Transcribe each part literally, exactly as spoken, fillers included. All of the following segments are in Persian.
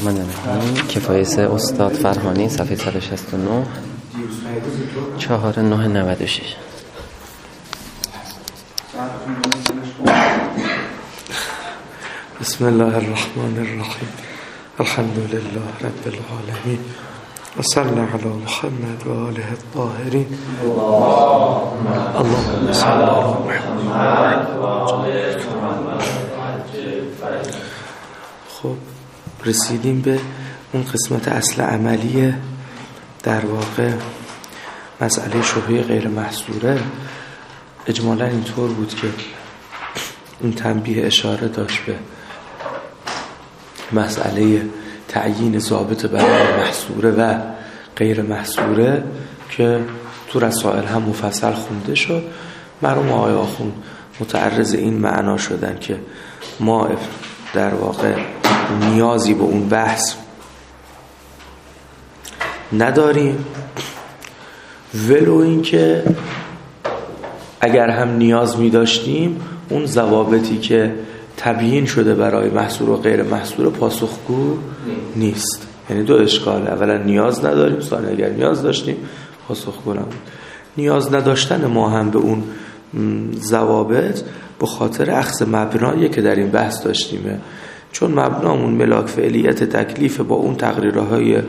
الرحمن الرحیم. کفایه استاد فرهانی، صفحه صد و شصت و نه، چهار نه نود و شش. بسم الله الرحمن الرحیم. الحمد لله رب العالمین و صلی علی محمد و آله الطاهرین. اللهم صل علی محمد. خب رسیدیم به اون قسمت اصل عملی، در واقع مسئله شبهه غیر محصوره. اجمالا اینطور بود که این تنبیه اشاره داشت به مسئله تعیین ضابط برای محصوره و غیر محصوره که تو رسائل هم مفصل خونده شد. مرحوم آقای آخوند متعرض این معنا شدن که ما در واقع نیازی به اون بحث نداریم، ولو این که اگر هم نیاز می داشتیم اون ضوابطی که تبیین شده برای محصور و غیر محصور پاسخگو نیست. یعنی دو اشکاله: اولا نیاز نداریم، ثانیا اگر نیاز داشتیم پاسخگو نبود. نیاز نداشتن ما هم به اون ضوابط به خاطر اخذ مبنایی که در این بحث داشتیمه، چون مبنامون ملاک فعلیت تکلیف با اون تقریرهای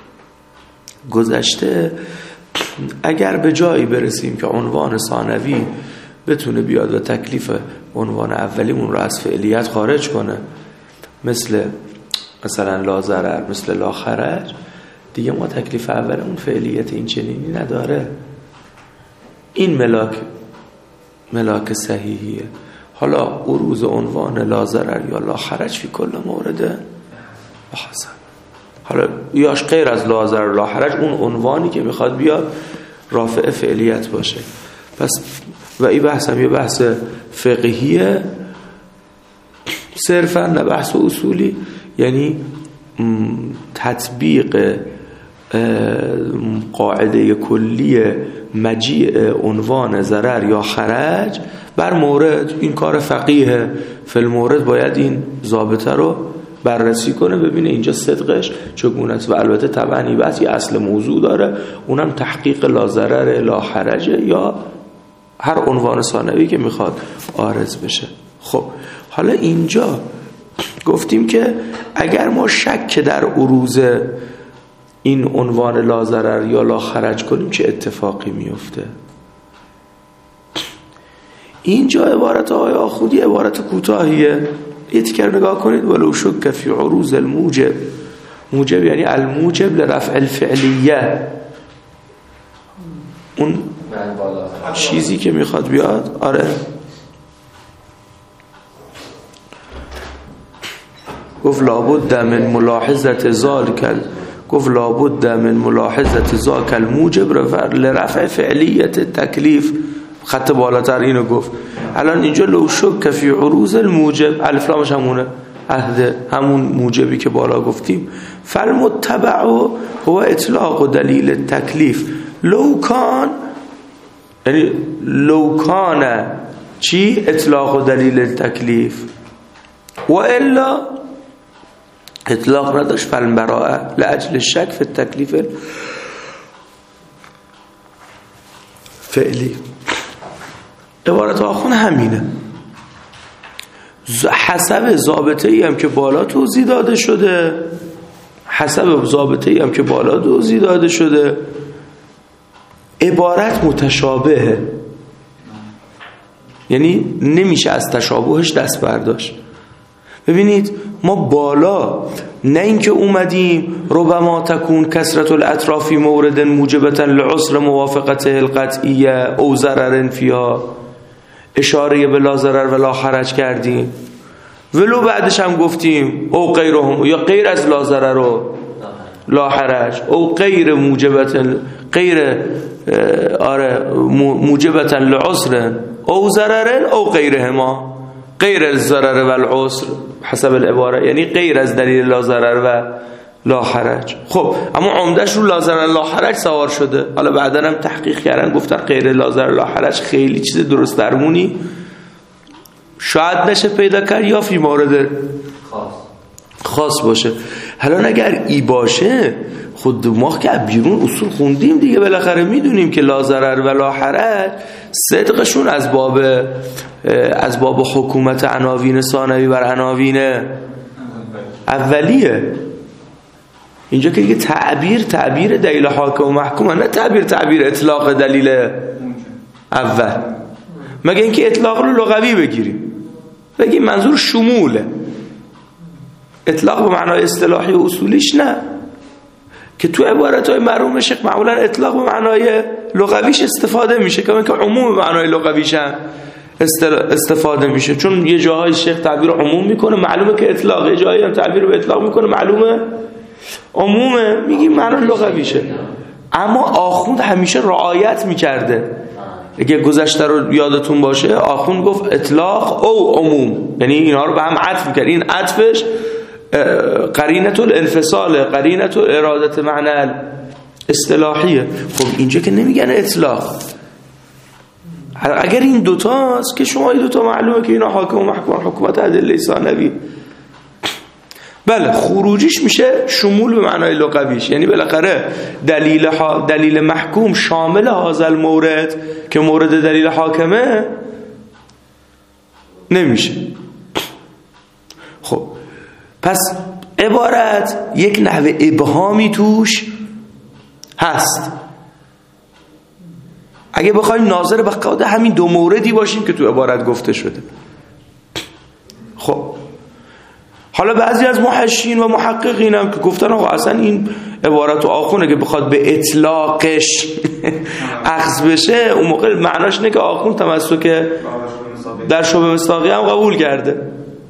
گذشته. اگر به جایی برسیم که عنوان ثانوی بتونه بیاد و تکلیف عنوان اولیمون رو از فعلیت خارج کنه، مثل مثلا لا ضرر، مثل لا حرج، دیگه ما تکلیف اولمون فعلیت این چنینی نداره. این ملاک ملاک صحیحیه. حالا عروض عنوان لا ضرر یا لا حرج فی کل مورد حسن، حالا یاش غیر از لا ضرر لا حرج اون عنوانی که میخواد بیاد رافع فعلیت باشه. پس و این بحث هم یه بحث فقهیه صرفا، نه بحث اصولی. یعنی تطبیق قاعده کلی مجیء عنوان ضرر یا حرج بر مورد، این کار فقیه. فی المورد باید این ضابطه رو بررسی کنه، ببینه اینجا صدقش چگونه است. و البته طبعا این بحث یه اصل موضوع داره، اونم تحقیق لا ضرر لا حرج یا هر عنوان ثانوی که میخواد عارض بشه. خب حالا اینجا گفتیم که اگر ما شک در عروض این عنوان لا ضرر یا لا حرج کنیم چه اتفاقی میفته؟ اینجا عبارت آقای آخوندی عبارت کوتاهیه، یه تیکر نگاه کنید. ولو شک فی عروض الموجب، موجب یعنی الموجب لرفع الفعلیه، اون چیزی که میخواد بیاد. آره گفت لابد من ملاحظت ذالک، گفت لابد من ملاحظت ذاک الموجب لرفع فعلیت تکلیف. خط بالاتر اینو گفت. الان اینجا لو شک فی عروض الموجب، الف لامش همونه، عهد همون موجبی که بالا گفتیم. فالمتبع هو اطلاق دلیل تکلیف لو کان، یعنی لو کان چی؟ اطلاق دلیل تکلیف. و الا اطلاق نداشت. فالبراءه لاجل الشک فی التکلیف فعلی. عبارت آخون همینه. حسب ضابطه‌ای هم که بالا توضیح داده شده، حسب ضابطه‌ای هم که بالا توضیح داده شده، عبارت متشابهه. یعنی نمیشه از تشابهش دست برداشت. ببینید ما بالا نه اینکه اومدیم ربما تکون کثرت الاطراف مورد موجبتا لعسر موافقته القطعیه او ضرر فیها، اشاره به لا ضرر و لا حرج کردیم، ولو بعدش هم گفتیم او غیرهم، یا غیر از لا ضرر و لا حرج، او غیر موجبتا غیر آره موجبتا لعسر او ضرر او غیرهما، غیر الضرر و العسر حسب العباره، یعنی غیر از دلیل لا ضرر و لا حرج. خب اما عمدش رو لا ضرر لا حرج سوار شده. حالا بعدا هم تحقیق کردن گفتن غیر لا ضرر لا حرج خیلی چیز درست درمونی شاید نشه پیدا کرد، یا فی مورد خاص خاص باشه. حالا اگر ای باشه، خود ما که بیرون اصول خوندیم دیگه، بالاخره میدونیم که لا ضرر و لا حرج صدقشون از باب از باب حکومت عناوین ثانوی بر عناوین اولیه. اینجا که دیگه تعبیر تعبیر دلیل حاکم و محکوم، نه تعبیر تعبیر اطلاق دلیل اول. مگه اینکه اطلاق رو لغوی بگیریم، بگیم منظور شموله، اطلاق به معنای اصطلاحی و اصولیش نه، که تو عبارت‌های مرحوم شیخ معمولا اطلاق به معنای لغویش استفاده میشه، که اینکه عموم به معنای لغویش هم استفاده میشه. چون یه جاهای شیخ تعبیر عموم میکنه معلومه که اطلاق، یه جایی هم تعبیر به اطلاق میکنه معلومه عمومه، میگیم معنای لغویشه. اما آخوند همیشه رعایت میکرده. اگه گذشته رو یادتون باشه، آخوند گفت اطلاق او عموم، یعنی اینا رو به هم عطف میکرد. این عطفش قرینه الانفصال، قرینه ارادت معنی اصطلاحیه. خب اینجا که نمیگن اطلاق. اگر این دوتاست که شما این دوتا معلومه که اینا حاکم و محکوم، حکومت ادله ثانوی، بله خروجیش میشه شمول به معنای لغویش، یعنی بالاخره دلیل ها دلیل محکوم شامل هذا المورد که مورد دلیل حاکمه نمیشه. خب پس عبارت یک نحوه ابهامی توش هست. اگه بخوایم ناظر به قاعده همین دو موردی باشیم که تو عبارت گفته شده. خب حالا بعضی از محشین و محققین هم که گفتن آقا اصلا این عبارت و آخونه که بخواد به اطلاقش اخذ بشه، اون موقع معناش اینه که آخون تمسک در شبه مصداقی هم قبول کرده.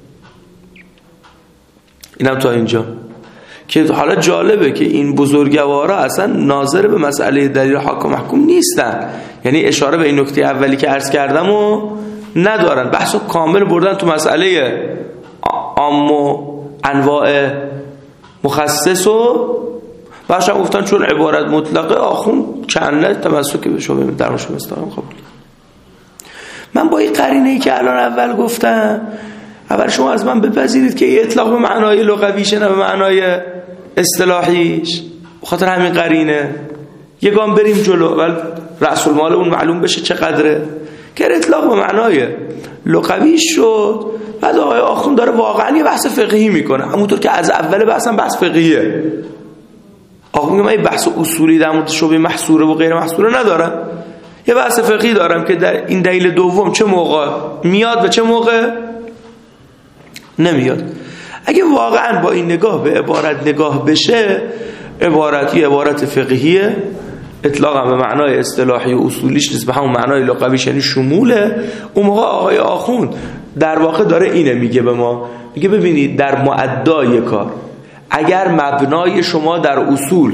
اینم تا اینجا که حالا جالبه که این بزرگوارا اصلا ناظر به مسئله دلیل حاکم محکوم نیستن، یعنی اشاره به این نکته اولی که عرض کردم و ندارن، بحثو کامل بردن تو مسئله عام و انواع مخصص و باشم گفتن چون عبارت مطلقه آخون چند تمسک به شبه در شبه مصداقی قبول. من با این قرینه‌ای که الان اول گفتم، اول شما از من بپذیرید که این اطلاق به معنای لغویشه نه به معنای اصطلاحیش. بخاطر همین قرینه یه گام بریم جلو، اول رأس المال اون معلوم بشه چقدره، که اطلاق به معنای لغویش شد. بعد آقای آخوند داره واقعا یه بحث فقهی میکنه، همونطور که از اول بحثم بحث فقهیه. آخوند میگه من یه بحث اصولی در مورد شبه محصوره و غیر محصوره ندارم، یه بحث فقهی دارم که در این دلیل دوم چه موقع میاد و چه موقع نمیاد. اگه واقعا با این نگاه به عبارت نگاه بشه، عبارت یه عبارت فقهیه، اطلاقا به معنای اصطلاحی و اصولیش نیست، به همون معنای لغویش یعنی شموله. اون موقع آقای آخوند در واقع داره اینه میگه به ما، میگه ببینید در معدای کار اگر مبنای شما در اصول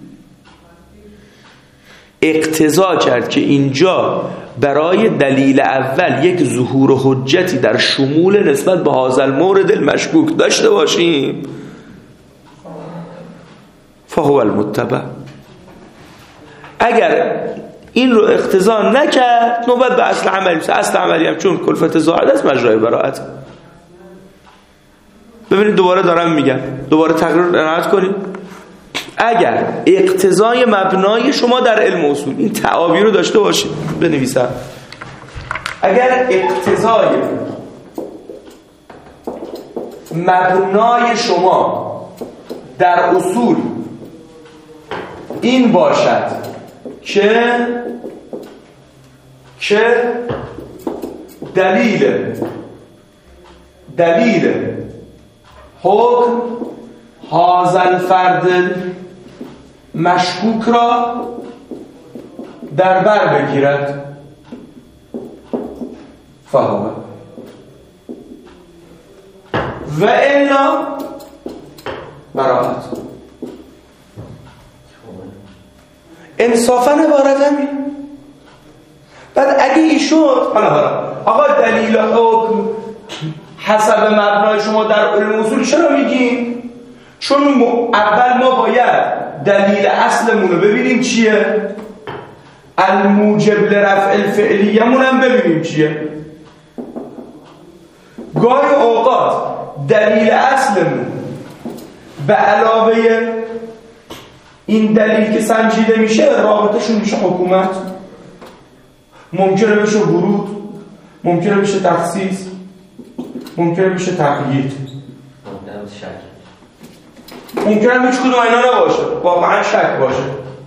اقتضا کرد که اینجا برای دلیل اول یک ظهور حجتی در شمول نسبت به هذا المورد المشکوک داشته باشیم، فهو المتبع. اگر این رو اقتضا نکرد، نوبت به اصل عملی میشه. اصل عملی هم چون کلفت زائد است مجرای براءت. ببینید دوباره دارم میگم، دوباره تقریر عنایت کنید. اگر اقتضای مبنای شما در علم اصول، این تعابیر رو داشته باشید، بنویسم، اگر اقتضای مبنای شما در اصول این باشد که که دلیل دلیل حکم هذا الفرد مشکوک را در بر بگیرد، فهمه و الا براءت. انصافا عبارت همین. بعد اگه این شد، حالا حالا آقا دلیل حکم حسب مبنای شما در علم اصول چرا میگیم؟ چون اول ما باید دلیل اصلمون رو ببینیم چیه، الموجب لرفع الفعلیه‌مون هم ببینیم چیه. گاهی اوقات دلیل اصلمون به علاوه این دلیل که سنجیده میشه رابطهشون میشه حکومت، ممکنه بشه ورود، ممکنه بشه تخصیص، ممکنه بشه تقیید، ممکنه هیچ کدوم اینا نباشه، واقعا شک باشه.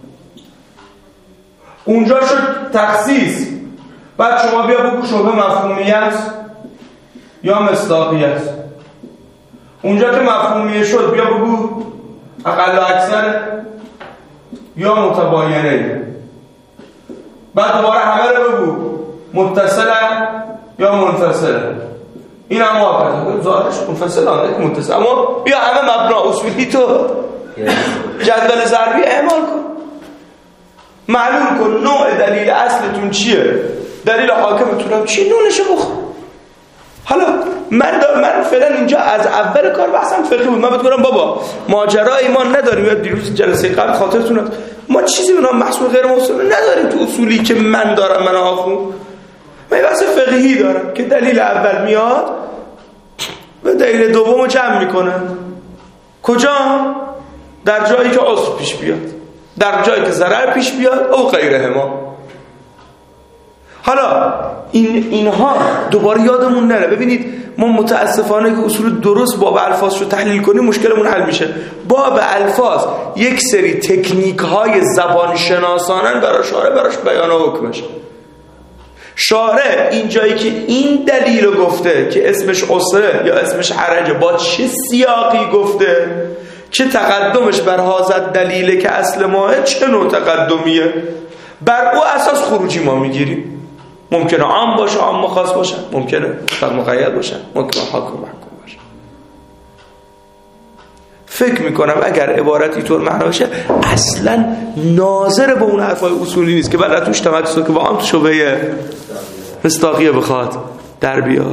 اونجا شد تخصیص، بعد شما بیا بگو شبه مفهومیت یا مصداقیت. اونجا که مفهومیه شد بیا بگو اقل و اکثر یا متباینه. بعد دوباره همه رو بگو متصل یا منفصل. این هم واقعا ظاهرش منفصل آنده متصل، اما بیا همه مبنا اصولی تو جدول ضربی اعمال کن، معلوم کن نوع دلیل اصلتون چیه، دلیل حاکمتون هم چیه، نونشو بخور. حالا من دار من فعلا اینجا از اول کار بحثم فقهی بود. من بهت گفتم بابا ماجرا ایمان نداریم، یا دیروز جلسه قبل خاطرتون هست ما چیزی به نام محصول غیر موصول نداریم تو اصولی که من دارم. من آخون من بحث فقهی دارم که دلیل اول میاد و دلیل دومو جمع میکنن. کجا؟ در جایی که عذر پیش بیاد، در جایی که ضرر پیش بیاد او غیره ما. حالا این اینها دوباره یادمون نره. ببینید ما متاسفانه که اصول درست باب الفاظ رو تحلیل کنیم مشکلمون حل میشه. باب الفاظ یک سری تکنیک های زبان شناسانن برای شارع براش بیان و حکمش. شارع این جایی که این دلیل رو گفته که اسمش عسره یا اسمش حرجه با چه سیاقی گفته، چه تقدمش بر حاضر دلیله که اصل ماه چه نوع تقدمیه، بر او اساس خروجی ما میگیریم. ممکنه عام باشه، عام خاص باشه، ممکنه مطلق مقید باشه، ممکنه حاکم محکوم باشه. فکر میکنم اگر عبارتی طور معنا باشه اصلا ناظر به اون حرفای اصولی نیست که بعد توش تمکس که واقعا تو شبهه مصداقیه بخواد در بیاد.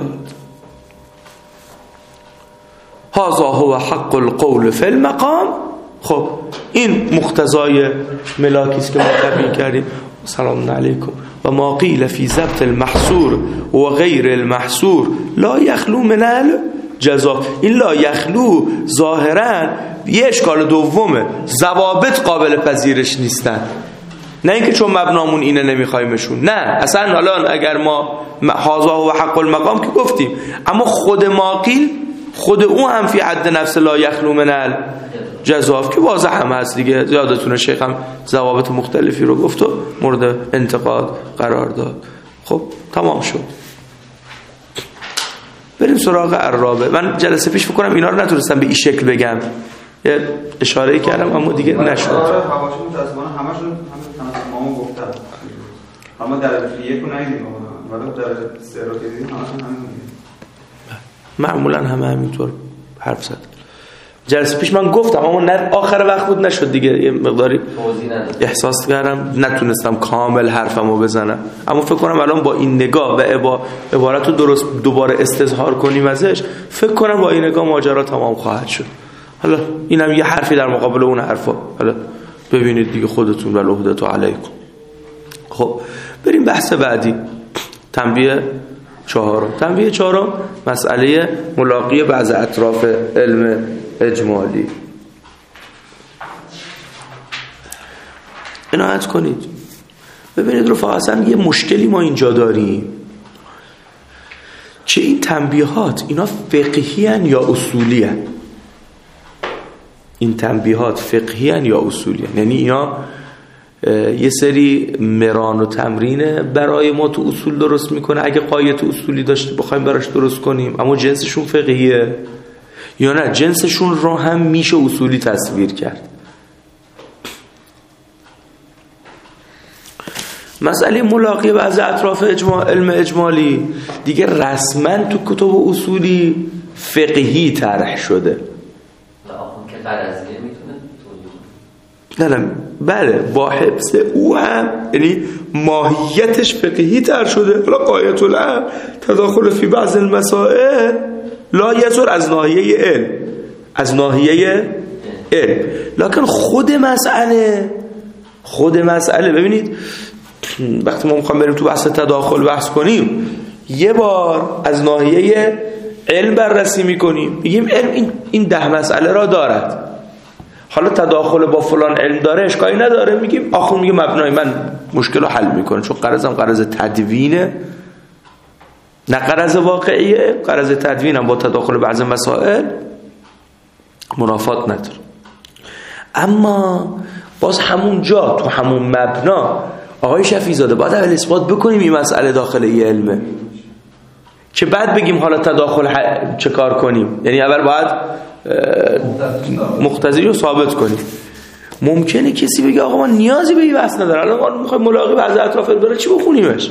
هذا هو حق القول فی المقام. خب این مقتضای ملاکیست که ما تبیین کردیم. سلام علیکم. و ما قیل فی ضبط المحصور و غیر المحصور لا یخلو من الجزا. این لا یخلو ظاهرا یه اشکال دومه، ضوابط قابل پذیرش نیستن. نه اینکه چون مبنامون اینه نمیخوایمشون، نه اصلا. الان اگر ما هذا و حق المقام که گفتیم، اما خود ما قیل خود اون هم فی حد نفس لا یخلو من الجزا که واضح هم هست دیگه. یادتونه شیخ هم ضوابط مختلفی رو گفت و مورد انتقاد قرار داد. خب تمام شد. بریم سراغ الرابع. من جلسه پیش فکر کنم اینا رو نتونستم به این شکل بگم، یه اشاره کردم اما دیگه نشد. آره حواشی متأسفانه همشون همه تمام گفتن، اما در یک رو ندیدیم، ولی در سه رو که دیدیم همشون همین میگه. معمولا همه همینطور حرف زد. جلسه پیش من گفتم اما نه آخر وقت بود نشد دیگه، یه مقداری احساس کردم نتونستم کامل حرفمو بزنم. اما فکر کنم الان با این نگاه و عبارت رو درست دوباره استظهار کنیم ازش، فکر کنم با این نگاه ماجرا تمام خواهد شد. حالا اینم یه حرفی در مقابل اون حرفا، حالا ببینید دیگه خودتون و لهدتو علیکم. خب بریم بحث بعدی، تنبیه چهارم. تنبیه چهارم مسئله ملاقی بعض اطراف علم اجمالی. عنایت کنید. ببینید رفقا، اصلا یه مشکلی ما اینجا داریم که این تنبیهات اینا فقهی هن یا اصولی هن؟ این تنبیهات فقهی هن یا اصولی هن؟ یعنی اینا یه سری مران و تمرین برای ما تو اصول درست میکنه اگه قایت اصولی داشته بخوایم براش درست کنیم، اما جنسشون فقهیه، یا نه جنسشون رو هم میشه اصولی تصویر کرد. مسئله ملاقی بعض اطراف اجماع علم اجمالی دیگه رسما تو کتب اصولی فقهی طرح شده. نه نه بله، با حفظ او هم، یعنی ماهیتش فقهی تر شده. حالا قایت الامر تداخل فی بعض المسائل لا یزور از ناحیه علم، از ناحیه علم، لکن خود مسئله خود مسئله ببینید وقتی ما میخوام بریم تو بحث تداخل بحث کنیم، یه بار از ناحیه علم بررسی میکنیم، میگیم علم این این ده مسئله را دارد، حالا تداخل با فلان علم داره اشکالی نداره، میگیم آخون میگه مبنای من مشکل رو حل میکنه، چون غرضم غرض تدوینه نه غرض واقعیه. غرض تدوینم با تداخل بعض مسائل منافات نداره. اما باز همون جا تو همون مبنا آقای شفیع زاده باید اول اثبات بکنیم این مسئله داخل یه علمه که بعد بگیم حالا تداخل ح... چه کار کنیم. یعنی اول باید مقتضی رو ثابت کنیم. ممکنه کسی بگه آقا ما نیازی به این بحث نداره، الان ما میخوایم ملاقی بعض اطراف داره چی بخونیمش.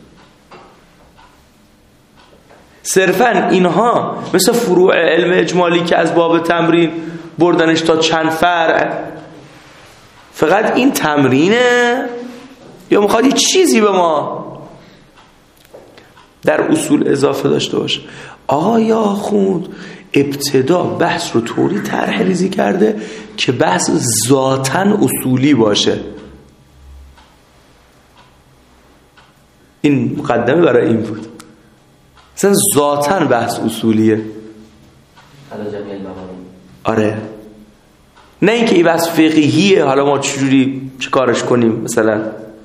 صرفا اینها مثل فروع علم اجمالی که از باب تمرین بردنش تا چند فرع، فقط این تمرینه یا میخواد یه چیزی به ما در اصول اضافه داشته باشه؟ آیا خوند ابتدا بحث رو طوری طرح ریزی کرده که بحث ذاتاً اصولی باشه. این مقدمه برای این بود، مثلا ذاتاً بحث اصولیه. آره، نه اینکه این بحث فقهیه حالا ما چجوری چه کارش کنیم. مثلا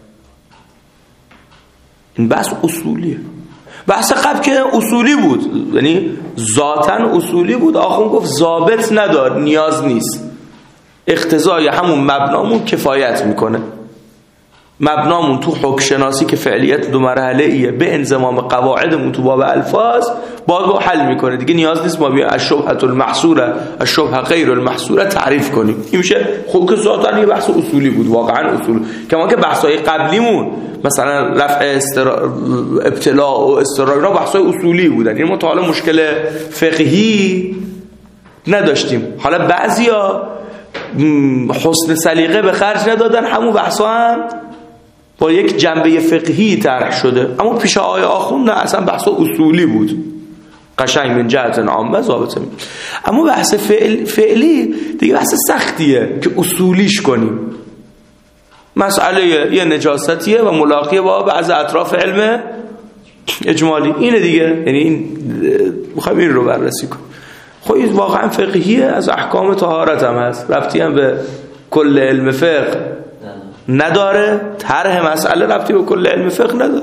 این بحث اصولیه. بحث قبل که اصولی بود، یعنی ذاتاً اصولی بود. آخون گفت ضابط ندار، نیاز نیست، اقتضای همون مبنامون کفایت میکنه. مبنامون تو حکم شناسی که فعلیت دو مرحله ایه به انضمام قواعدمون تو باب الفاظ باید با حل میکنه دیگه. نیاز نیست ما بیا الشبهه المحصوره الشبهه غیر المحصوره تعریف کنیم. این میشه خب که ذاتاً یه بحث اصولی بود، واقعا اصول. کما که بحث‌های قبلیمون مثلا رفع استرا... ابتلاء و استراق اینا بحث‌های اصولی بودن، یعنی ما تا حالا مشکل فقهی نداشتیم. حالا بعضیا حسن سلیقه به خرج ندادن، همون بحثا هم با یک جنبه فقهی طرح شده. اما پیش آقای آخوند نه، اصلا بحث اصولی بود، قشنگ من جهت عامه ضابطه. اما بحث فعل... فعلی دیگه بحث سختیه که اصولیش کنیم. مسئله یه نجاستیه و ملاقیه با بعض اطراف علم اجمالی، اینه دیگه. یعنی این میخوایم این رو بررسی کنیم. خب این واقعا فقهیه، از احکام طهارت هم هست، ربطی هم به کل علم فقه نداره. طرح مسئله ربطی به کل علم فقه نداره.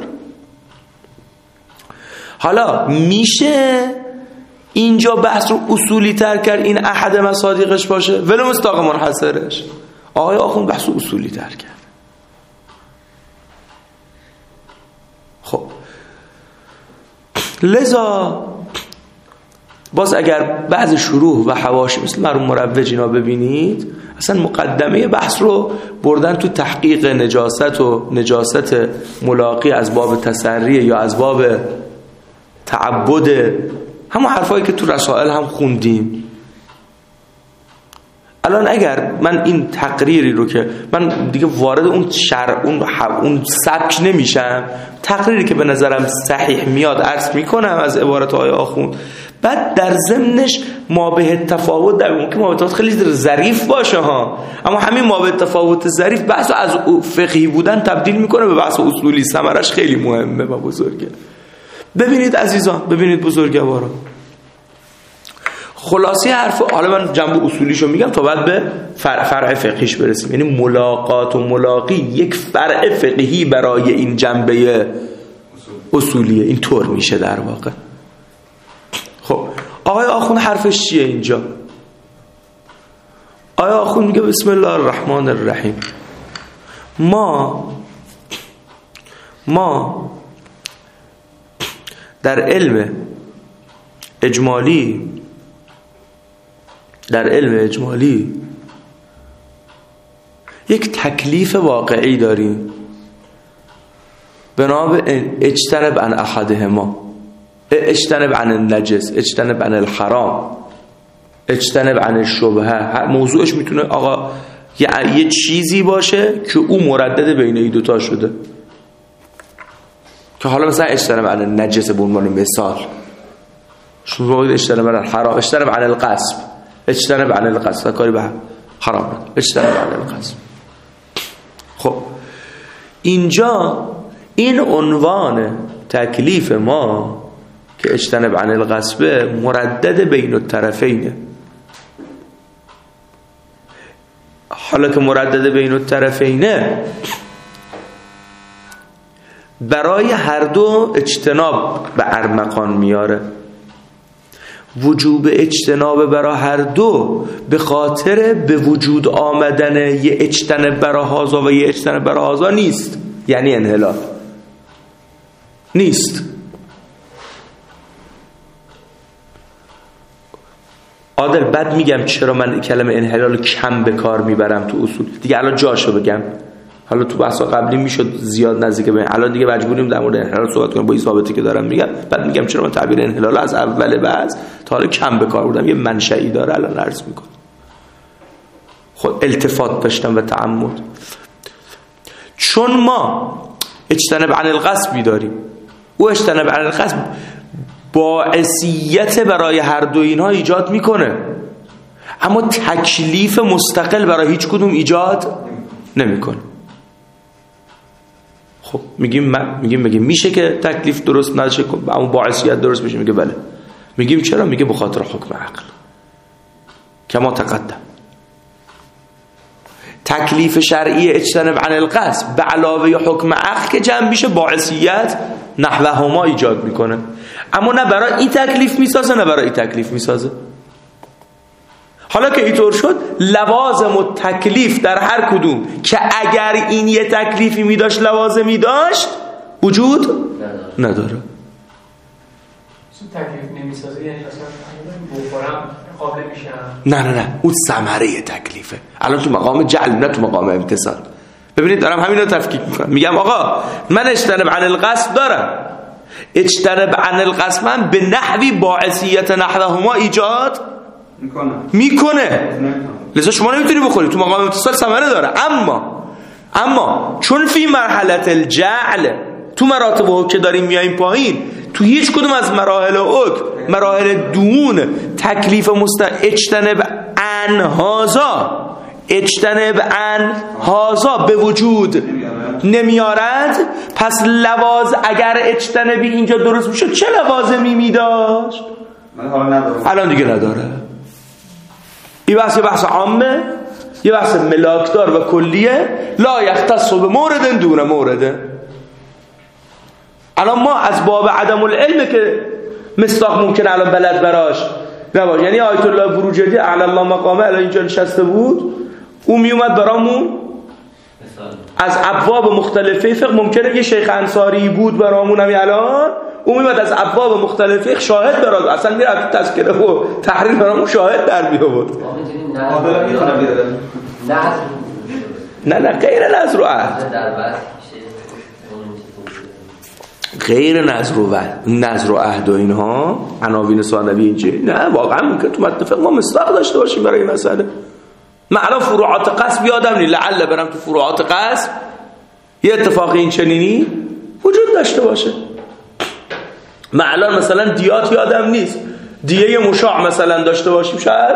حالا میشه اینجا بحث رو اصولی تر کرد، این احد مصادیقش باشه ولو مستاق منحصرش. آقای آخوند بحث رو اصولی تر کرد. خب لذا باز اگر بعض شروح و حواشی مثل مرحوم مروج اینا ببینید، اصلا مقدمه بحث رو بردن تو تحقیق نجاست و نجاست ملاقی از باب تسری یا از باب تعبد، همون حرفایی که تو رسائل هم خوندیم. الان اگر من این تقریری رو که من دیگه وارد اون شرع اون اون سبک نمیشم، تقریری که به نظرم صحیح میاد عرض میکنم از عبارت آقای آخوند، بعد در ضمنش ما به تفاوت در ممکن ما به تفاوت خیلی ظریف باشه ها، اما همین ما به تفاوت ظریف بحث از فقهی بودن تبدیل میکنه به بحث اصولی. ثمرش خیلی مهمه و بزرگه. ببینید عزیزان، ببینید بزرگواران، خلاصه حرف. حالا من جنبه اصولیشو میگم تا بعد به فرع, فرع فقهیش برسیم. یعنی ملاقات و ملاقی یک فرع فقهی برای این جنبه اصولیه. این طور میشه در واقع. خب آقای آخوند حرفش چیه اینجا؟ آقای آخوند میگه بسم الله الرحمن الرحیم. ما ما در علم اجمالی در علم اجمالی یک تکلیف واقعی داریم به نام اجتنب عن احدهما، اجتنب عن النجس، اجتنب عن الحرام، اجتنب عن الشبهه. موضوعش میتونه آقا یه, یه چیزی باشه که او مردد بین این دوتا شده، که حالا مثلا اجتنب عن النجس به عنوان مثال، شما اجتنب عن الحرام، اجتنب عن القصب، اجتنب عن القصب، کاری به حرام، اجتنب عن القصب. خب اینجا این عنوان تکلیف ما که اجتنب عن القصب مردد بین الطرفینه. حالا که مردد بین الطرفینه، برای هر دو اجتناب به ارمغان میاره. وجوب اجتناب برای هر دو به خاطر به وجود آمدن یه اجتناب برای هازا و یه اجتناب برای هازا نیست، یعنی انحلال نیست. عادل بعد میگم چرا من کلمه انحلال کم به کار میبرم تو اصول دیگه، الان جاشو بگم. حالا تو بحثا قبلی میشد زیاد نزدیک به، الان دیگه مجبوریم در مورد انحلال صحبت کنیم با این ثابتی که دارم میگم. بعد میگم چرا من تعبیر انحلال از اول بعض تا حالا کم به کار بردم، یه منشئی داره الان عرض میکنم. خود التفات داشتم و تعمد. چون ما اجتناب عن الغصب داریم، او اجتناب عن الغصب باعثیت برای هر دو اینها ایجاد میکنه، اما تکلیف مستقل برای هیچ کدوم ایجاد نمیکنه. خب میگیم میگیم میگیم میشه که تکلیف درست نشه اما باعثیت درست بشه؟ میگه بله. میگیم چرا؟ میگه به خاطر حکم عقل، کما تقدم. تکلیف شرعی اجتناب عن الغصب به علاوه حکم عقل که جمع میشه باعثیت نحوهما ایجاد میکنه، اما نه برای این تکلیف میسازه نه برای این تکلیف میسازه. حالا که اینطور شد، لوازم و تکلیف در هر کدوم که اگر این یه تکلیفی میداشت لوازمی داشت وجود نداره. نداره. تکلیف نمیسازه یعنی اصلا بخورم قابل میشم؟ نه نه نه، اون ثمره تکلیفه. الان تو مقام جعل نه تو مقام امتثال. ببینید دارم همین رو تفکیک میکنم. میگم آقا من اجتناب عن الغصب دارم، اجتناب عن الغصب من به نحوی باعثیت نحوهما ایجاد میکنه میکنه لذا شما نمیتونی بخوری، تو مقام امتصال ثمره داره. اما اما چون فی مرحله الجعل، تو مراتب حکم که داریم میاییم پایین، تو هیچ کدوم از مراحل حکم، مراحل دون تکلیف مست اجتناب عن هازا، اجتناب عن هازا به وجود نمیارد. پس لواز اگر اجتنابی اینجا درست میشه چه لوازمی میداشت؟ الان دیگه نداره. این بحث بحث عامه، یه بحث ملاکدار و کلیه، لا یختص به مورد دون مورد. الان ما از باب عدم العلم که مصداق ممکن الان بلد براش نباشه، یعنی آیت الله بروجردی اعلی الله مقامه الان اینجا نشسته بود، اون میومد برامون از ابواب مختلفه فقه، ممکنه یه شیخ انصاری بود برامون همین الان، اون میومد از ابواب مختلفه شاهد برامون، اصلا میره از تذکره و تحریر برامون شاهد در می آورد. نه نه غیر نظر و عهد، غیر نظر و نظر و عهد و اینها عناوین ثانوی اینجا نه، واقعا ممکن تو متفق ما مصداق داشته باشیم برای این مسئله. من الان فروعات قصب یادم نی، لعل برم تو فروعات قصب یه اتفاق این چنینی وجود داشته باشه. من الان مثلا دیات یادم نیست، دیه مشاع مثلا داشته باشیم، شاید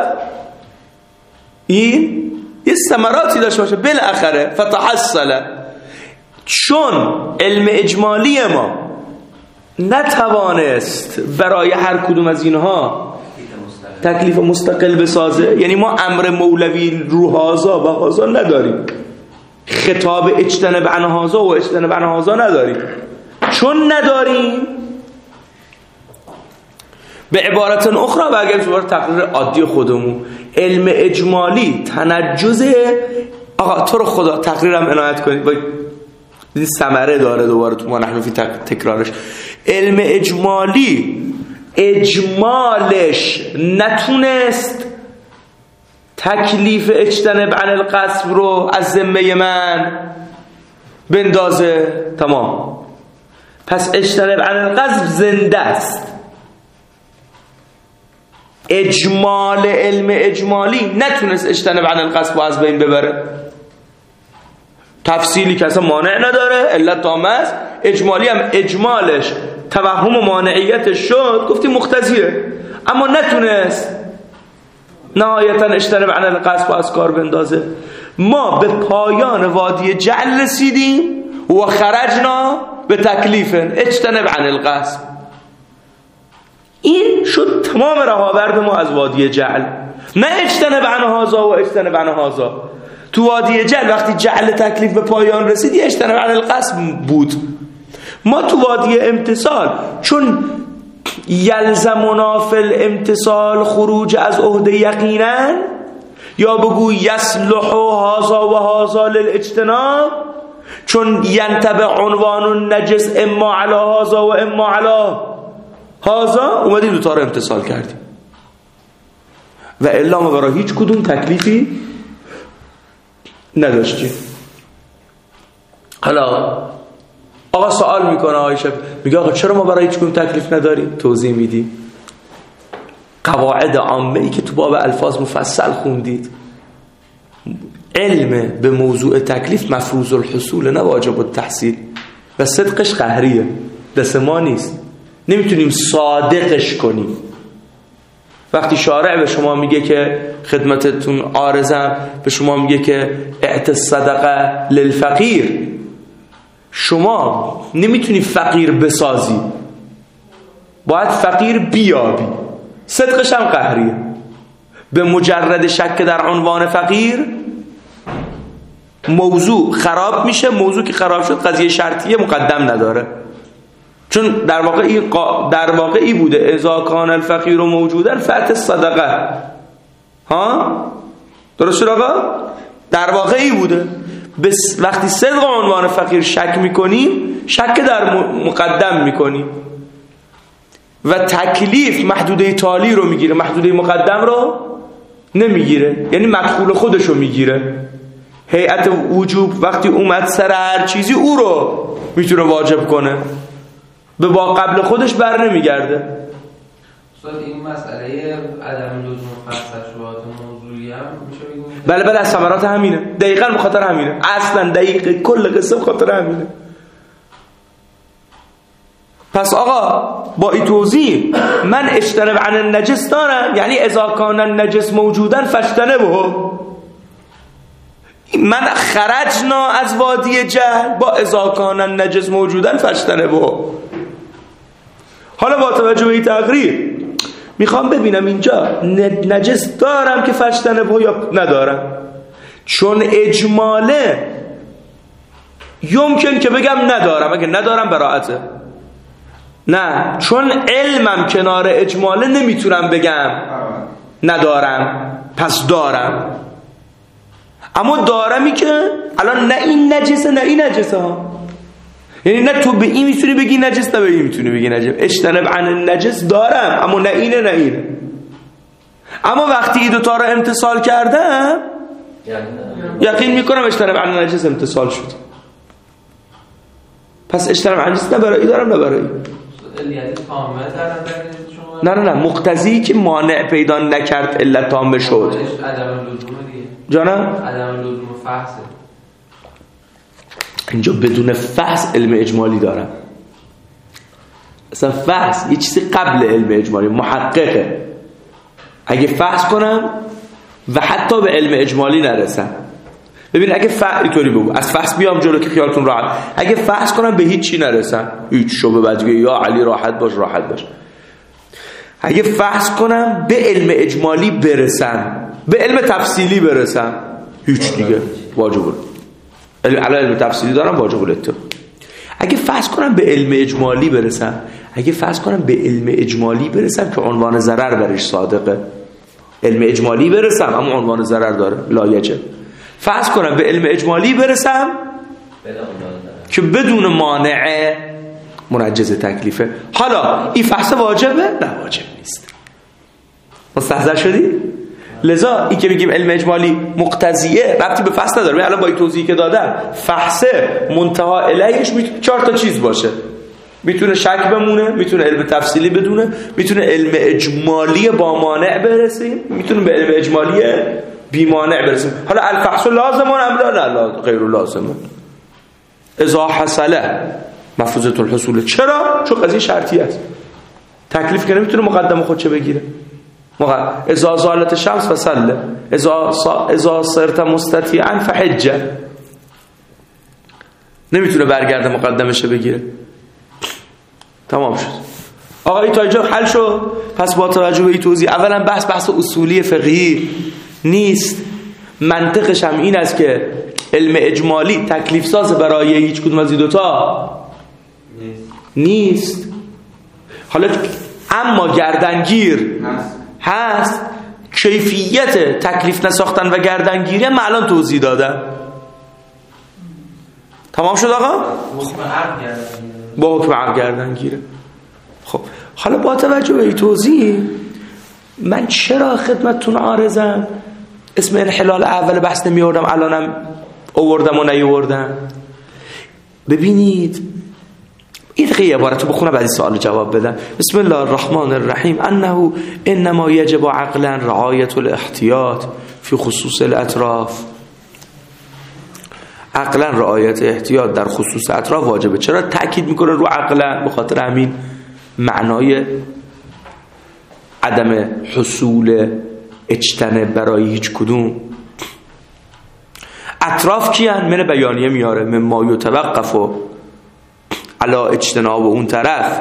این یه ثمراتی داشته باشه. بالاخره فتحصل، چون علم اجمالی ما نتوانست برای هر کدوم از اینها تکلیف مستقل بسازه، یعنی ما امر مولوی رو هازا و هازا نداریم، خطاب اجتناب عن هازا و اجتناب عن هازا نداریم. چون نداریم، به عبارت اخرى و اگر دوباره تقریر عادی خودمون، علم اجمالی تنجز، آقا تو رو خدا تقریرم عنایت کنید، با این ثمره داره دوباره تو ما نحن فی تکرارش. علم اجمالی اجمالش نتونست تکلیف اجتناب عن القصب رو از ذمه من بندازه، تمام. پس اجتناب عن القصب زنده است. اجمال علم اجمالی نتونست اجتناب عن القصب رو از بین ببره. تفصیلی که اصلا مانع نداره، علت تامه است. اجمالی هم اجمالش توهم و مانعیتش شد، گفتیم مختزیه، اما نتونست نهایتا اجتناب عن القصب از کار بندازه. ما به پایان وادی جعل رسیدیم و خرجنا به تکلیف اجتناب عن القصب. این شد تمام رهاورد ما از وادی جعل. نه اجتنب عن هذا و اجتنب عن هذا. تو وادی جهل وقتی جعل تکلیف به پایان رسید اجتنب عن القصد بود. ما تو وادی امتصال چون یلزمنا فی الامتصال خروج از عهده یقینا، یا بگو یصلح هذا و هذا للاجتناب، چون ینتبه عنوان النجس اما علی هذا و اما علی هذا، اومدیم دوتا رو امتصال کردیم و الا ما برای هیچ کدوم تکلیفی نداشتیم. حالا آقا سوال میکنه عایشه، میگه آقا چرا ما برای هیچ کدوم تکلیف نداریم؟ توضیح میدیم. قواعد عامه ای که تو باب الفاظ مفصل خوندید، علم به موضوع تکلیف مفروض الحصول، نه واجب التحصیل، و صدقش قهریه، دست ما نیست، نمیتونیم صادقش کنیم. وقتی شارع به شما میگه که خدمتتون عارضم، به شما میگه که اعط الصدقه للفقیر، شما نمیتونی فقیر بسازی، باید فقیر بیابی. صدقش هم قهریه. به مجرد شک در عنوان فقیر موضوع خراب میشه. موضوع که خراب شد قضیه شرطیه مقدم نداره، چون در واقع ای قا... در واقع ای بوده اذا کان الفقیر موجودا فأت الصدقه. ها درست شد آقا؟ در واقع ای بوده. بس وقتی صدق عنوان فقیر شک میکنیم، شک در مقدم میکنیم و تکلیف محدوده تالی رو میگیره، محدوده مقدم رو نمیگیره، یعنی مدخول خودش رو میگیره. هیئت وجوب وقتی اومد سر هر چیزی او رو میتونه واجب کنه، به با قبل خودش بر نمیگرده. استاد این مسئله عدم لزوم فحص شبهات موضوعی هم میشه بگیم؟ بله بله، از ثمرات همینه، دقیقاً بخاطر همینه، اصلا دقیق کل قصه بخاطر همینه. پس آقا با این توضیح من اجتنب عن النجس دارم، یعنی اذا کان النجس موجودا فاجتنبه. من خرجنا از وادی جهل با اذا کان النجس موجودا فاجتنبه. حالا با توجه به این تقریر میخوام ببینم اینجا نجس دارم که فاجتنبه یا ندارم، چون اجماله یمکن که بگم ندارم، اگه ندارم براعته. نه، چون علمم کنار اجماله نمیتونم بگم ندارم، پس دارم. اما دارمی که الان نه این نجسه نه این نجسه ها، یعنی نه تو به این میتونی بگی نجس، نه به این میتونی بگی نجس. اجتنب عن النجس دارم، اما نه اینه نه اینه. اما وقتی این دوتا رو امتصال کردم یقین میکنم اجتنب عن النجس امتصال شد. پس اجتنب عن النجس نه برای دارم نه برای نه نه نه مقتضی که مانع پیدا نکرد علت تامه شد. عدم لزوم دیگه جانم؟ عدم لزوم فحص. اینجا بدون فحص علم اجمالی دارم. اصلا فحص یه چیزی قبل علم اجمالی، محققه. اگه فحص کنم و حتی به علم اجمالی نرسم، ببین اگه فحص اینطوری بگو، از فحص بیام جلو که خیالتون راحت، اگه فحص کنم به هیچ چی نرسم، هیچ شبه بدگی یا علی راحت باش راحت باش. اگه فحص کنم به علم اجمالی برسم، به علم تفصیلی برسم، هیچ دیگه واجب علی علم تفصیلی دارم واجب الاتباع. اگه فرض کنم به علم اجمالی برسم، اگه فرض کنم به علم اجمالی برسم که عنوان ضرر برش صادقه، علم اجمالی برسم اما عنوان ضرر داره لایجه، فرض کنم به علم اجمالی برسم که بدون مانع منجز تکلیفه. حالا این فحص واجبه؟ نه واجب نیست. مستحضر شدی؟ لذا این که بگیم علم اجمالی مقتضیه ربطی به فحص نداره. من الان با این توضیحی که دادم فحصه منتها الیهش میتونه چهار تا چیز باشه، میتونه شک بمونه، میتونه علم تفصیلی بدونه، میتونه علم اجمالی با مانع برسیم، میتونه به علم اجمالی بی مانع برسیم. حالا الفحص لازم ام لا؟ نه غیر لازم. اذا حصله مفروضه الحصول. چرا؟ چون قضیه شرطی است. تکلیف که نمیتونه مقدم خودشه بگیره. اذا زالت الشمس فصل، اذا اذا صرت مستطيعا فحج. نمیتونه برگرده مقدمشه بگیره. تمام شد. آقا این تا اینجا حل شد. پس با توجه به این توضیح، اولا بحث بحث اصولی فقهی نیست، منطقش هم این است که علم اجمالی تکلیف ساز برای هیچ کدوم از این دوتا نیست, نیست. حالا اما گردنگیر هست, هست. کیفیت تکلیف نساختن و گردنگیری هم الان توضیح دادم. تمام شد آقا؟ با حکم عقد گردنگیره. خب حالا با توجه به این توضیح، من چرا خدمتتون عارضم اسم انحلال اول بحث نمیوردم، الانم آوردم و نیاوردم؟ ببینید این دقیقه عبارت رو بخونم بعد این سوال جواب بدم. بسم الله الرحمن الرحیم. انه انما یجب عقلا رعایت الاحتیاط فی خصوص الاطراف. عقلا رعایت احتیاط در خصوص اطراف واجبه. چرا تأکید میکنه رو عقلا؟ به خاطر همین معنای عدم حصول اجتناب برای هیچ کدوم. اطراف کیان؟ من بیانیه میاره من ما یتوقف علی اجتناب اون طرف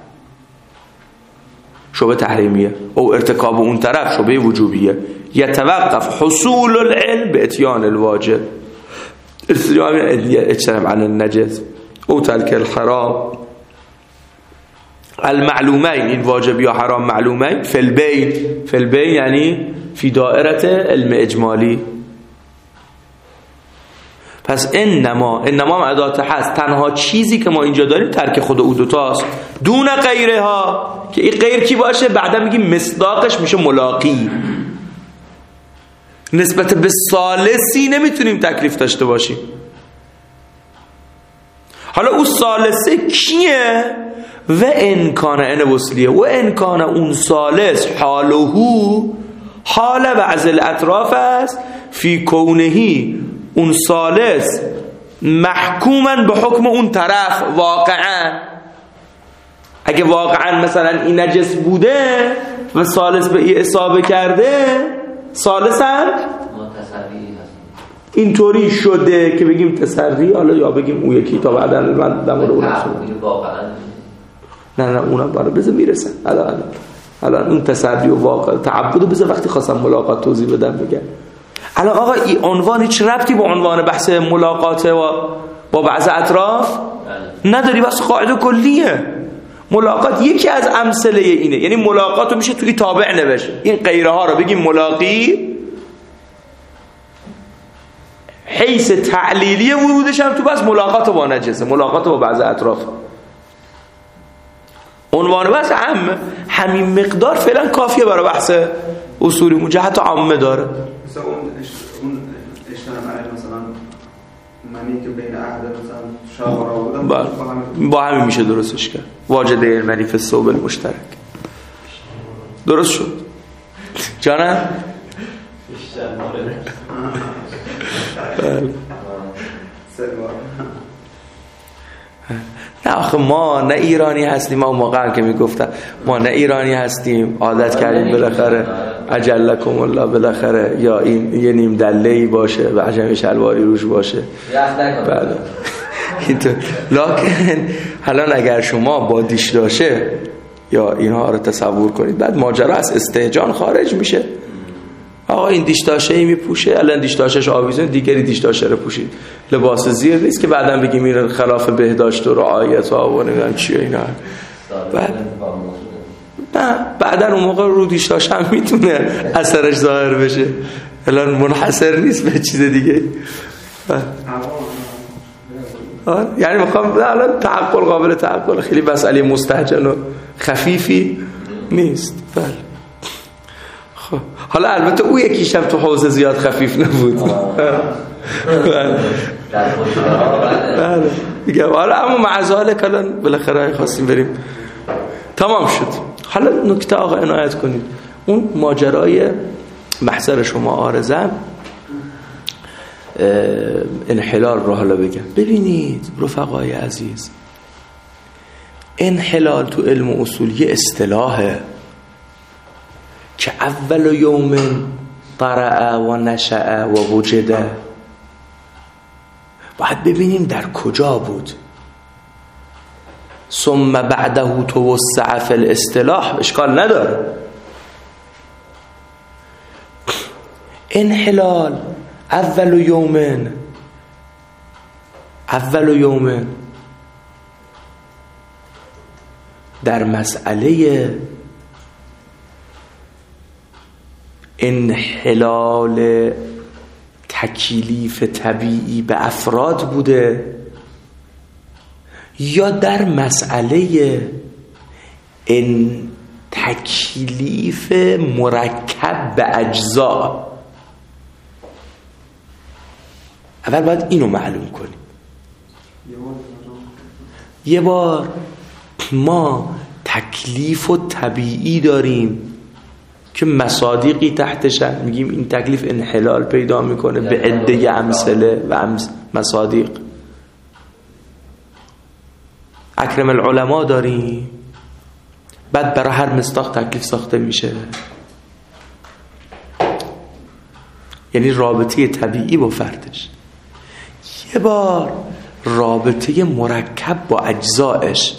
شبه تحریمیه او ارتکاب اون طرف شبه وجوبیه. یتوقف حصول العلم به اتیان الواجب، اجتناب عن النجس او ترک الحرام. المعلومین، این واجب یا حرام معلومین، فی البین، فی البین یعنی فی دائرت علم اجمالی. پس انما انما معدات هست، تنها چیزی که ما اینجا داریم ترک خود او دوتاست، دون غیره ها. که این غیر کی باشه؟ بعدا میگیم مصداقش میشه ملاقی. نسبت به ثالثی نمیتونیم تکلیف داشته باشیم. حالا او ثالثه کیه؟ و انکان ان وصلیه و انکان اون ثالث حالهو حال بعض الاطراف است فی کونهی اون ثالث محکوما به حکم اون طرف. واقعا اگه واقعا مثلا این نجس بوده و ثالث به این اصابه کرده، ثالث هم اینطوری شده که بگیم تسری، حالا یا بگیم اون یکی تا بعدا من در مورد اون واقعا نه نه اونم برای بذار میرسن. الان الان الان اون تسری و واقع تعبد بذار وقتی خواستم ملاقات توضیح بدم بگم. الان آقا این عنوان هیچ ربطی با عنوان بحث ملاقاته و با بعض اطراف نداری، بس قاعده کلیه. ملاقات یکی از امثله اینه، یعنی ملاقات رو میشه توی تابع نوشت. این غیره ها رو بگیم ملاقی، حیث تعلیلی ورودش هم تو بس ملاقات با نجسه، ملاقات با بعض اطراف. عنوان بس هم همین مقدار فعلا کافیه برای بحث اصولی مجهت عامه داره. مثلا اون اون اشتراک مثلا منی که بین عهد مثلا شاهرا بودن با, با همین میشه درستش کرد. واجده المنی فی الصوب المشترک. درست شد جانم؟ نه آخه ما نه ایرانی هستیم. ما موقع که میگفتم ما نه ایرانی هستیم، عادت کردیم بالاخره اجلکم الله بالاخره یا این یه نیم دله‌ای باشه و عجمی شلواری روش باشه. بله اینطور. لکن الان اگر شما با دیش داشه یا اینها رو تصور کنید، بعد ماجرا از استهجان خارج میشه. آقا این دیشتاشه ای میپوشه، الان دیشتاشش آویزون، دیگری دیشتاشه رو پوشید. لباس زیر نیست که بعداً بگیم میره خلاف بهداشت و رعایت ها و نمیدونم چیه اینا. بعد نه بعداً اون موقع رو دیشتاشه هم میتونه اثرش ظاهر بشه. الان منحصر نیست به چیز دیگه. یعنی میخوام الان تعقل قابل تعقل، خیلی مسئله مستهجن و خفیفی نیست. بله خب حالا البته او یکیشم تو حوزه زیاد خفیف نبود. بله بله حالا اما معذاله کلان بالاخره خواستیم بریم تمام شد. حالا نکته آقا عنایت کنید، اون ماجرای محضر شما آرزم انحلال رو حالا بگم. ببینید رفقای عزیز، انحلال تو علم اصول یه اصطلاحه که اول یوم طرأ و نشأ و وجده. باید ببینیم در کجا بود. ثم بعده توسع فی الاصطلاح اشکال نداره. انحلال اول یومن اول یومن در مسئله انحلال تکلیف طبیعی به افراد بوده یا در مسئله ان تکلیف مرکب به اجزا؟ اول باید اینو معلوم کنیم. یه بار ما تکلیف و طبیعی داریم که مصادیقی تحتشن، میگیم این تکلیف انحلال پیدا میکنه به عده امثله و مصادیق. اکرم العلماء داریم، بعد برای هر مصداق تکلیف ساخته میشه، یعنی رابطه طبیعی با فردش. یه بار رابطه مرکب با اجزایش،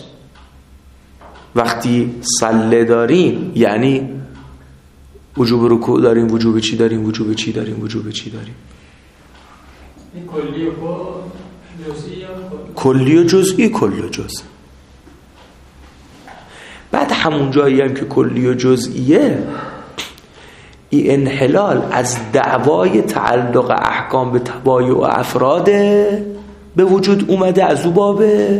وقتی صله داریم یعنی وجوب رکوع داریم، وجوب چی داریم، وجوب چی داریم، وجوب چی داریم. این کلی و جزئی، کلی و جزئی، کلی و جزئی. بعد همون جایی هم که کلی و جزئیه، این انحلال از دعوای تعلق احکام به تبایع و افراد به وجود اومده، از او بابه،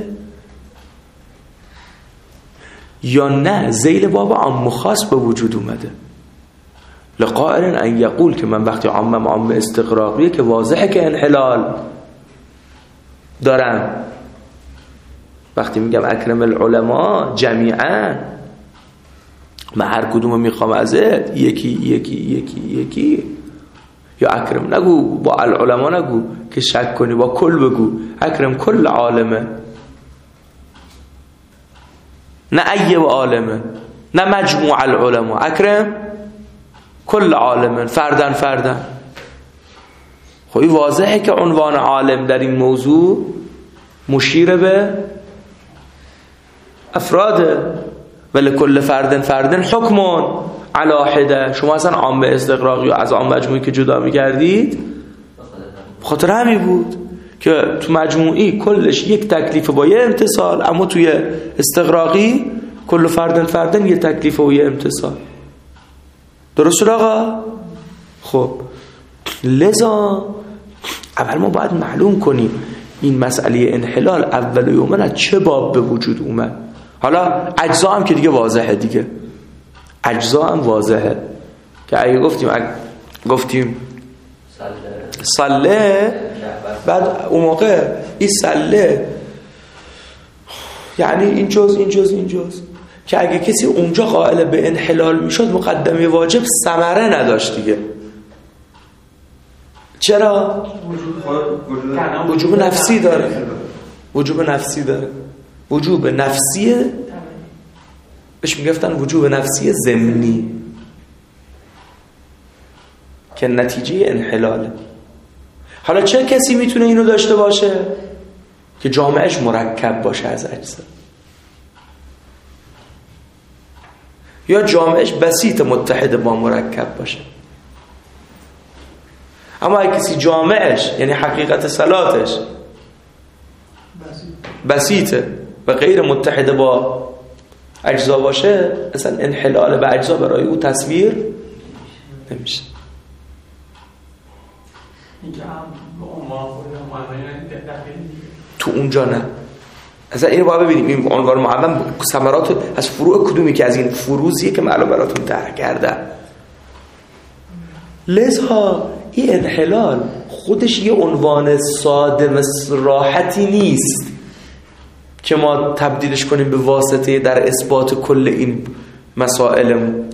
یا نه ذیل باب عام خاص به وجود اومده. لقائل ان یقول که من وقتی عام عام استغراقیه که واضحه که انحلال دارم. وقتی میگم اکرم العلماء جمیعا، من هر کدومو میخوام ازت یکی یکی یکی یکی، یا اکرم نگو با العلماء نگو که شک کنی، با کل بگو اکرم کل عالمه، نه ایه و عالمه، نه مجموع العلماء، اکرم کل عالمه فردن فردن. خب واضحه که عنوان عالم در این موضوع مشیر به افراده، ولی کل فردن فردن حکمون علی حده. شما اصلا عام استغراقی و از عام مجموعی که جدا می‌کردید خاطر همین بود که تو مجموعی کلش یک تکلیف با یه امتصال، اما توی استغراقی کل فردن فردن یه تکلیف و یه امتصال. درست شد آقا؟ خب لذا اول ما باید معلوم کنیم این مسئله انحلال اول یومن از چه باب به وجود اومد. حالا اجزا هم که دیگه واضحه، دیگه اجزا هم واضحه که اگه گفتیم اگه گفتیم صله، بعد اون موقع این صله یعنی این جز این جز این جز، که اگه کسی اونجا قائل به انحلال میشد مقدمه واجب ثمره نداشت دیگه. چرا؟ وجوب نفسی داره، وجوب نفسی داره، وجوب نفسی بهش میگفتن وجوب نفسی ضمنی که نتیجه انحلاله. حالا چه کسی میتونه اینو داشته باشه؟ که جامعش مرکب باشه از اجزا، یا جامعش بسیط متحد با مرکب باشه. اما اگه کسی جامعش یعنی حقیقت صلاتش بسیطه و غیر متحد با اجزا باشه، اصلا انحلال به اجزا برای او تصویر نمیشه. تو اونجا نه. اصلا اینو باید ببینیم این عنوان معلم ثمرات از فروع کدومی که از این فروزیه که معلوم براتون طرح کرده. لذا این انحلال خودش یه عنوان ساده و راحتی نیست که ما تبدیلش کنیم به واسطه در اثبات کل این مسائلمون.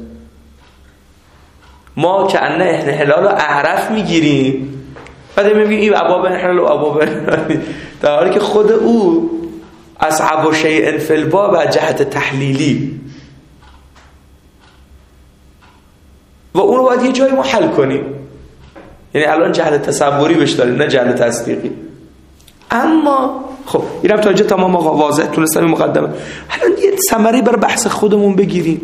ما که انه انحلال رو اعرف میگیریم، بعد میگیم این ابواب انحلال و ابواب انحلال، در حالی که خود او اصعب شیء فی الباب از جهت تحلیلی و اون رو باید یه جایی ما حل کنیم. یعنی الان جهل تصوری بهش داریم، نه جهل تصدیقی. اما خب اینم تا اینجا تمام آقا واضح تونستم این مقدمه. الان یه ثمره برای بحث خودمون بگیریم.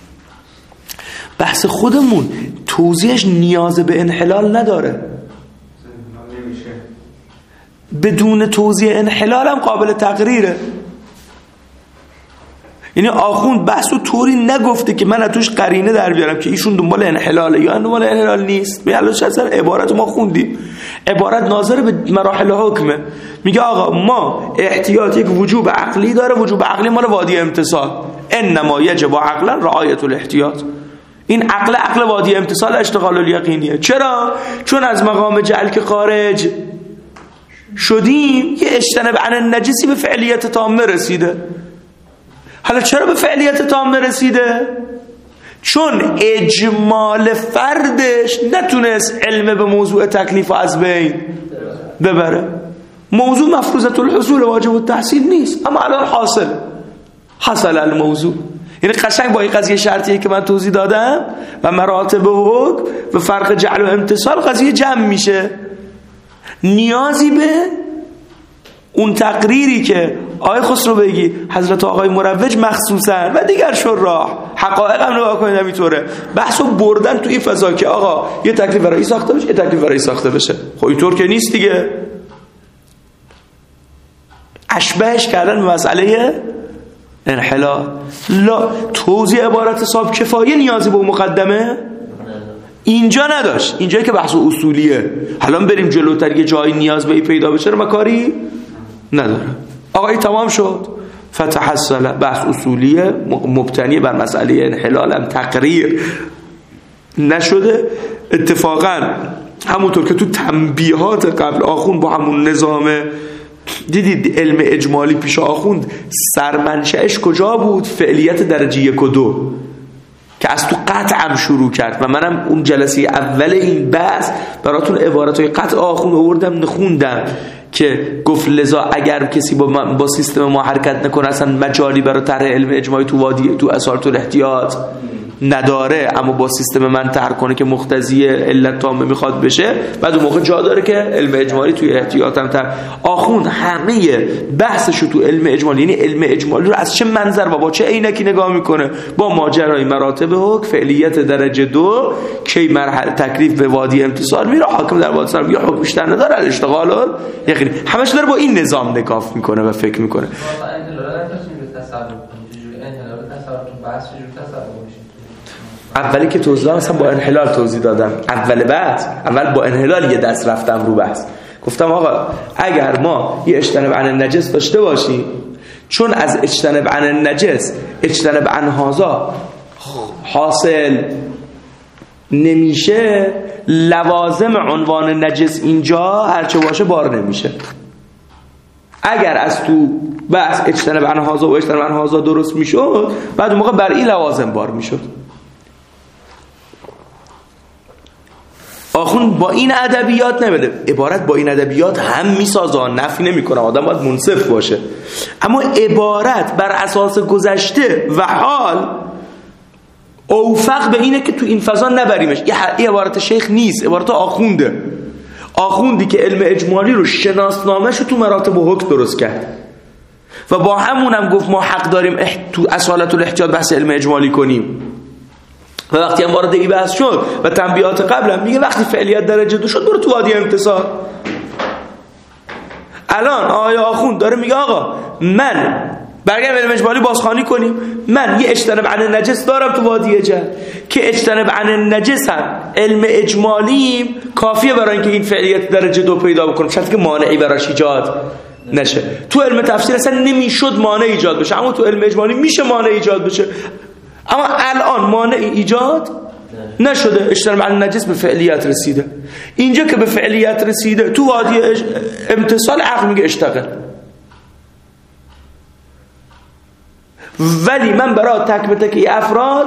بحث خودمون توضیحش نیاز به انحلال نداره، بدون توضیح انحلال هم قابل تقریره. یعنی آخوند بحثو طوری نگفته که من از توش قرینه در بیارم که ایشون دنبال انحلاله یا دنبال انحلال نیست. می الان اصلا عبارت ما خوندیم، عبارت ناظر به مراحل حکمه. میگه آقا ما احتیاط یک وجوب عقلی داره، وجوب عقلی مال وادی امتصال، انما یجب عقلا رعایت الاحتیاط. این عقل عقل وادی امتصال اشتغال الیقینیه. چرا؟ چون از مقام جعل که خارج شدیم یه اجتناب عن النجسی به فعلیت تامه رسیده. حالا چرا به فعلیت تامه رسیده؟ چون اجمال فردش نتونست علم به موضوع تکلیف از بین ببره. موضوع مفروضه الحصول واجب التحصیل نیست، اما الان حاصل حاصل الموضوع. یعنی قشنگ با این قضیه شرطیه که من توضیح دادم و مراتب حکم و فرق جعل و امتصال قضیه جمع میشه. نیازی به اون تقریری که آقای خسرو بگی حضرت آقای مروج مخصوصا و دیگر شراح حقایق هم نگاه کنید همینطوره بحثو بردن تو این فضا که آقا یه تکلیف برای ساخته بشه، یه تکلیف برای ساخته بشه. خب اینطور که نیست دیگه. اشبهش کردن به مسئله انحلال. لا، توضیح عبارت صاحب کفایه نیازی به مقدمه اینجا نداشت. اینجایی که بحث اصولیه. حالا بریم جلوتر یه جایی نیاز به این پیدا بشه رو مکاری نداره. آقای تمام شد. فتحصل بحث اصولیه مبتنی بر مسئله انحلال هم تقریر نشده. اتفاقا همونطور که تو تنبیهات قبل آخوند با همون نظام دیدید علم اجمالی پیش آخوند سرمنشأش کجا بود؟ فعلیت درجه یک و دو که از تو قطع هم شروع کرد و منم اون جلسه اول این بحث براتون عبارتهای قطع آخوند آوردم نخوندم که گفت لذا اگر کسی با, با سیستم ما حرکت نکنه اصلا مجالی برای طرح علم اجماعی تو وادی تو اصالت الاحتیاط نداره، اما با سیستم من طرح کنه که مقتضی علت تامه میخواد بشه بعد اون موقع جا داره که علم اجمالی توی احتیاط هم طرح. آخوند همه بحثشو تو علم اجمالی یعنی علم اجمالی رو از چه منظر و با چه عینکی نگاه میکنه؟ با ماجرای مراتب حکم، فعلیت درجه دو، کی مرحله تکلیف به وادی امتصال میره، حاکم در وادی امتصال یا حکم بیشتر نداره، الاشتغال یقین همش داره با این نظام نگاه میکنه و فکر میکنه. اولی که توضیح دادم مثلا با انحلال توضیح دادم اول بحث، اول با انحلال یه دست رفتم رو بحث. گفتم آقا اگر ما یه اجتناب عن النجس داشته باشیم، چون از اجتناب عن النجس اجتناب عن هذا حاصل نمیشه، لوازم عنوان نجس اینجا هرچه باشه بار نمیشه. اگر از تو بحث اجتناب عن هذا و اجتناب عن هذا درست میشد بعد اون موقع بر این لوازم بار میشد. آخوند با این ادبیات نمیده، عبارت با این ادبیات هم میسازه، نفی نمیکنه، آدم باید منصف باشه، اما عبارت بر اساس گذشته و حال اوفق به اینه که تو این فضا نبریمش. این عبارت شیخ نیست، عبارت آخونده. آخوندی که علم اجمالی رو شناسنامه‌ش رو تو مراتب و حکم درست کرد و با همونم گفت ما حق داریم تو اصالت الاحتیاط بحث علم اجمالی کنیم و وقتی هم وارد این بحث شد و تنبیهات قبلم میگه وقتی فعلیت درجه دو شد برو تو وادی امتصال. الان آیا آخوند داره میگه آقا من برگردم علم اجمالی بازخوانی کنیم، من یه اجتناب عن النجس دارم تو وادی جهل که اجتناب عن النجس هم علم اجمالیم کافیه برای اینکه این فعلیت درجه دو پیدا بکنم، شرطی که مانعی براش ایجاد نشه. تو علم تفسیر اصلا نمیشد مانع ایجاد بشه، اما تو علم اجمالی میشه مانع ایجاد بشه، اما الان مانع ایجاد نشده. اجتناب عن النجس به فعلیت رسیده. اینجا که به فعلیت رسیده تو وادی امتصال عقل میگه اشتغل. ولی من برای تک به تک افراد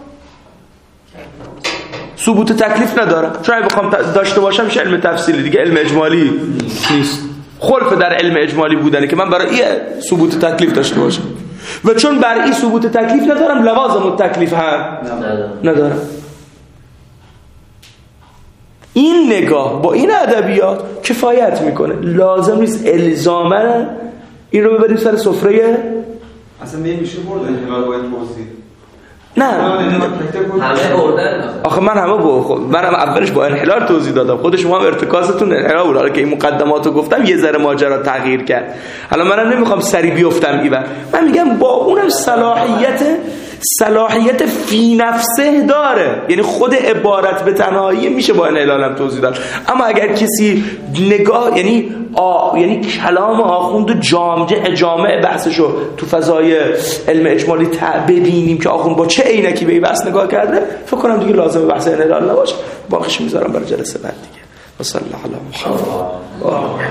ثبوت تکلیف ندارم، چون اگه بخوام داشته باشم میشه علم تفصیلی دیگه، علم اجمالی نیست. خلف در علم اجمالی بودنه که من برای این ثبوت تکلیف داشته باشم و چون برای این ثبوت تکلیف ندارم لوازم التکلیف هم ندارم. این نگاه با این ادبیات کفایت میکنه. لازم نیست الزاماً این رو ببریم سر سفره. اصلا نمیشه برد انحلال باید توضیح. نه همه بردن. آخه من همه با خود منم اولش با انحلال توضیح دادم، خود شما هم ارتکاستون انحلال بود. حالا که این مقدماتو گفتم یه ذره ماجرا تغییر کرد. حالا منم نمیخوام سری بیفتم ایول، من میگم با اونم صلاحیت صلاحیت فی نفسه داره، یعنی خود عبارت به تنهایی میشه با انحلال هم توضیح داد. اما اگر کسی نگاه یعنی آ... یعنی کلام آخوند و جامع جامع بحثشو تو فضای علم اجمالی ببینیم که آخوند با چه عینکی به این بحث نگاه کرده، فکر کنم دیگه لازم بحث انحلال نباشه. باقیش میذارم برای جلسه بعد دیگه. و صلی الله علی محمد.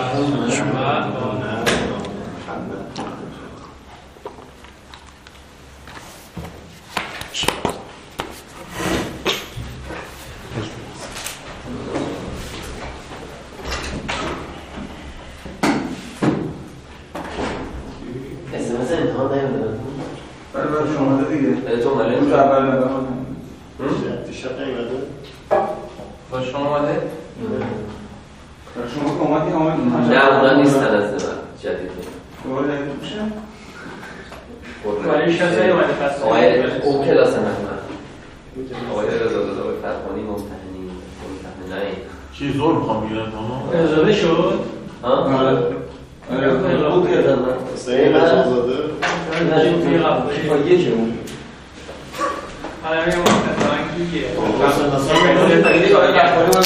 با شما اومده؟ شما کماتی آمدید؟ نه اونا نیستن از من جدید دوباره جدید میشن؟ ولی شاید نیومده پس آقای او کلاس من آقای رضا آقای فرخانی ممتحنی ممتحنی چی زور میخوام بگیرم تمام؟ ازاده شد؟ ها؟ آره او کردن سعی نزاده؟ نجیم توی قبله با یکی اون حالا میگم مستقیما کیه؟